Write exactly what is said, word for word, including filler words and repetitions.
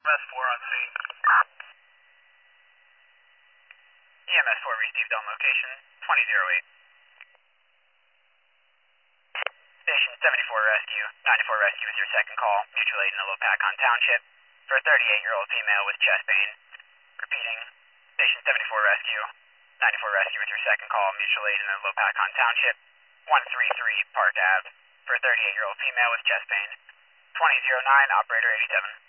S four on scene. E M S four received on location, twenty oh eight. Station seventy-four Rescue, ninety-four Rescue with your second call, mutual aid in the Lopakon Township for a thirty-eight-year-old female with chest pain. Repeating, Station seventy-four Rescue, ninety-four Rescue with your second call, mutual aid in the Lopakon Township, one thirty-three Park Avenue for a thirty-eight-year-old female with chest pain. twenty oh nine, operator eighty-seven.